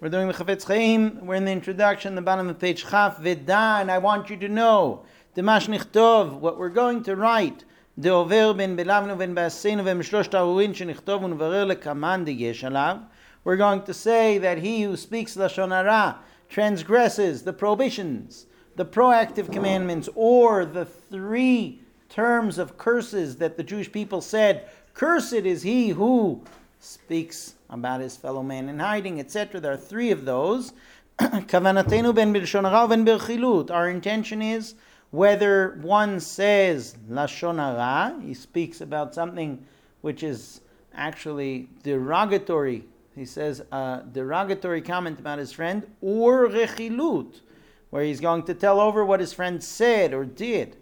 We're doing the Chafetz Chaim. We're in the introduction, the bottom of page Chaf V'da, and I want you to know, Demash Nichtov, what we're going to write, De'over ben belavnu ben ba'asenu v'mishlosh ta'urin shenichtov u'nvarer lekaman de'yesh alav. We're going to say that he who speaks Lashon Hara transgresses the prohibitions, the proactive commandments, or the three terms of curses that the Jewish people said, cursed is he who speaks about his fellow man in hiding, etc. There are three of those. Kavanatenu ben b'lashon hara ben b'chilut. Our intention is whether one says lashon hara, he speaks about something which is actually derogatory. He says a derogatory comment about his friend, or rechilut, where he's going to tell over what his friend said or did.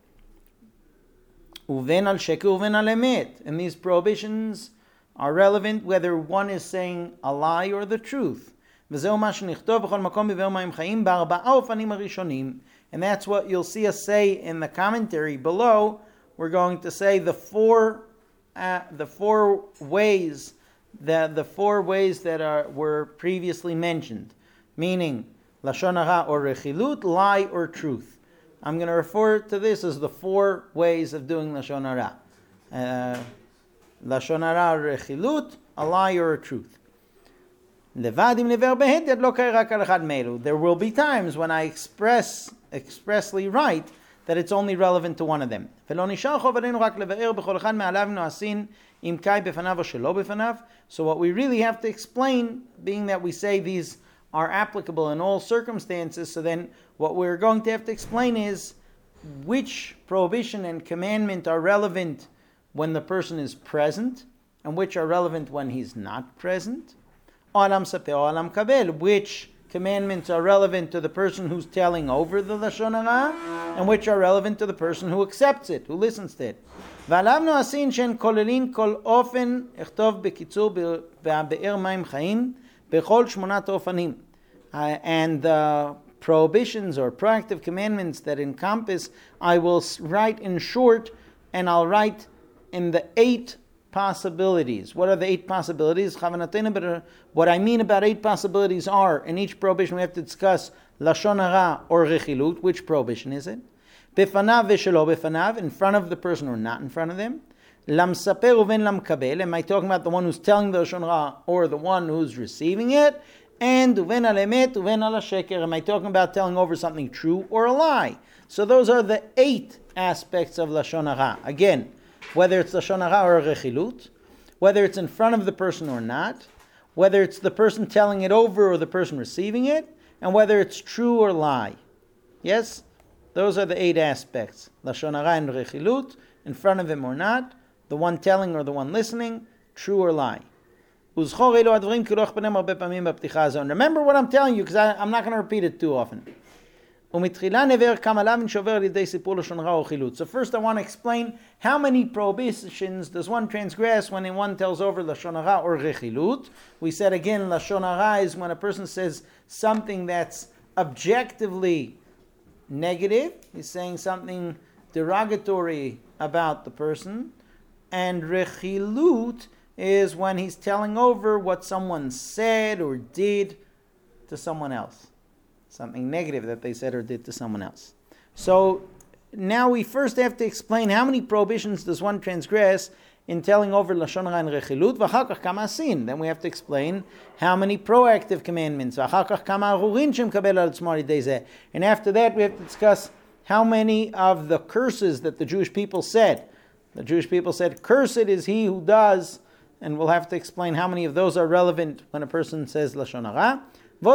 Uven al sheker uven al emet. And these prohibitions are relevant whether one is saying a lie or the truth. And that's what you'll see us say in the commentary below. We're going to say the four ways that were previously mentioned, meaning lashon hara or rechilut, lie or truth. I'm going to refer to this as the four ways of doing lashon hara. Lashon hara, rechilut, a lie or a truth. There will be times when I expressly write that it's only relevant to one of them. So what we really have to explain, being that we say these are applicable in all circumstances, so then what we're going to have to explain is which prohibition and commandment are relevant when the person is present, and which are relevant when he's not present. Which commandments are relevant to the person who's telling over the Lashon Hara, and which are relevant to the person who accepts it, who listens to it. And the prohibitions or proactive commandments that encompass, I will write in short, and I'll write in the 8 possibilities. What are the 8 possibilities? What I mean about 8 possibilities are, in each prohibition we have to discuss lashon hara or rechilut. Which prohibition is it? Befanav v'shelo befanav, in front of the person or not in front of them. Lamsaper uven lamkabel, am I talking about the one who's telling the lashon hara or the one who's receiving it? And uven al emet uven al sheker, am I talking about telling over something true or a lie? So those are the 8 aspects of lashon hara. Again, whether it's lashon hara or rechilut, whether it's in front of the person or not, whether it's the person telling it over or the person receiving it, and whether it's true or lie. Yes? Those are the 8 aspects. Lashon hara and rechilut, in front of him or not, the one telling or the one listening, true or lie. Remember what I'm telling you, because I'm not going to repeat it too often. So first I want to explain how many prohibitions does one transgress when one tells over lashon hara or rechilut. We said again, lashon hara is when a person says something that's objectively negative. He's saying something derogatory about the person. And rechilut is when he's telling over what someone said or did to someone else. Something negative that they said or did to someone else. So now we first have to explain how many prohibitions does one transgress in telling over lashon hara and rechilut. V'achar kach kama asin. Then we have to explain how many proactive commandments. V'achar kach kama arurin shemkabel al tzmo al-yedei zeh. And after that we have to discuss how many of the curses that the Jewish people said. The Jewish people said, "Cursed is he who does," and we'll have to explain how many of those are relevant when a person says lashon hara. We'll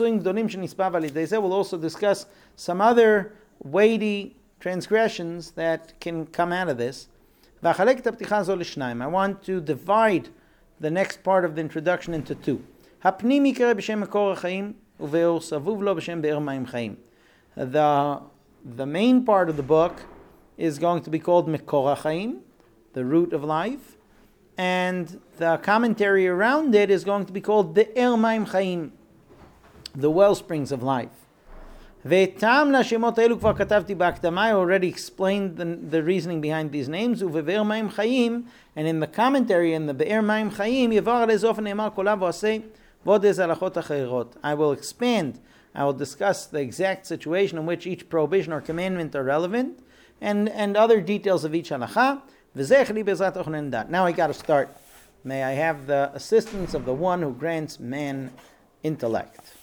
also discuss some other weighty transgressions that can come out of this. I want to divide the next part of the introduction into 2. The main part of the book is going to be called Mekor HaChaim, the root of life, and the commentary around it is going to be called Be'er Mayim Chaim, the well springs of life. I already explained the reasoning behind these names. And in the commentary in the Be'er Mayim Chaim, I will expand, I will discuss the exact situation in which each prohibition or commandment are relevant, and other details of each halacha. Now I got to start. May I have the assistance of the one who grants man intellect.